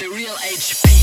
The real HP.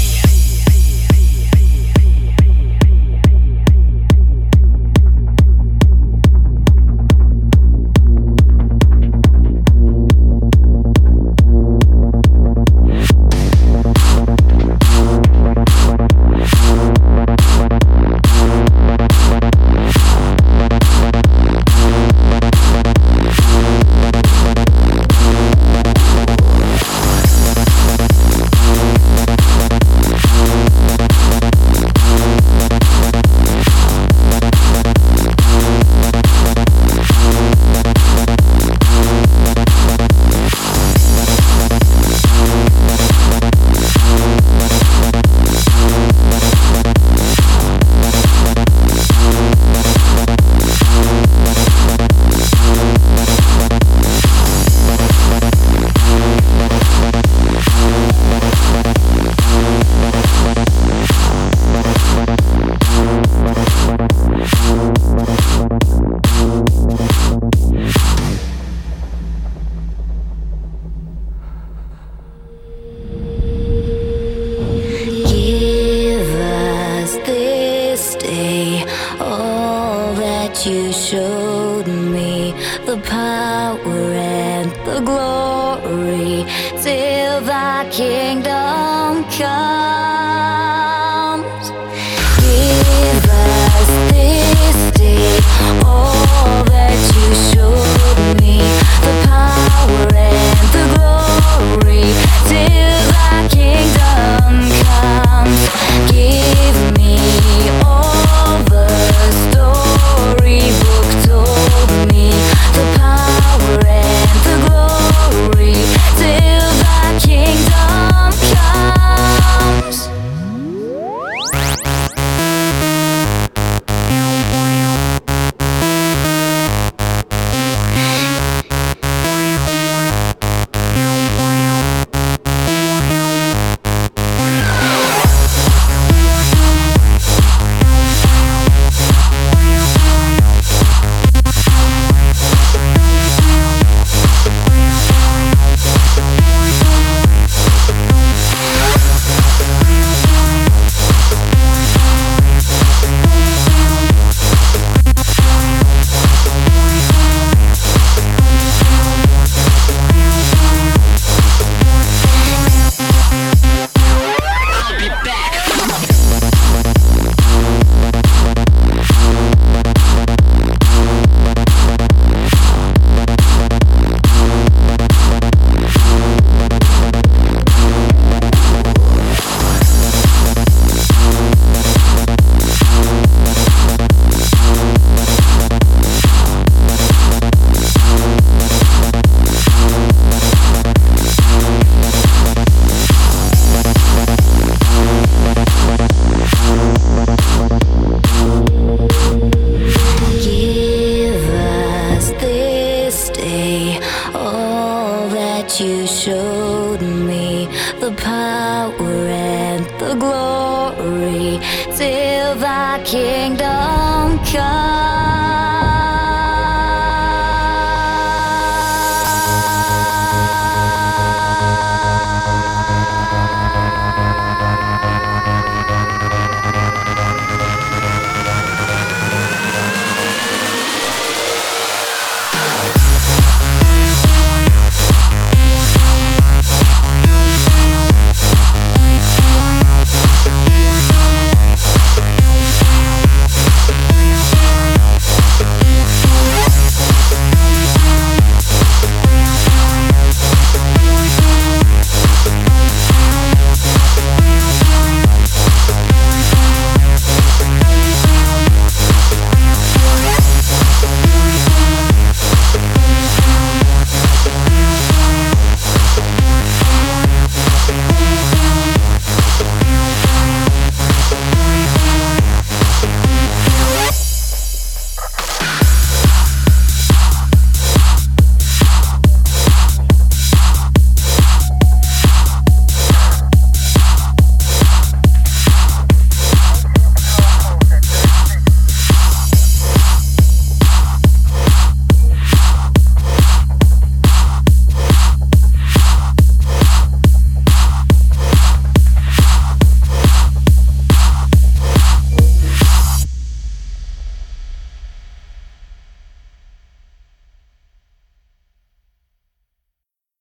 You showed me the power and the glory till thy kingdom comes. Give us this day all that you showed me, the power and the glory till thy kingdom comes. Give me all the story book told me, the power and the glory till thy kingdom comes. You showed me the power and the glory till thy kingdom comes.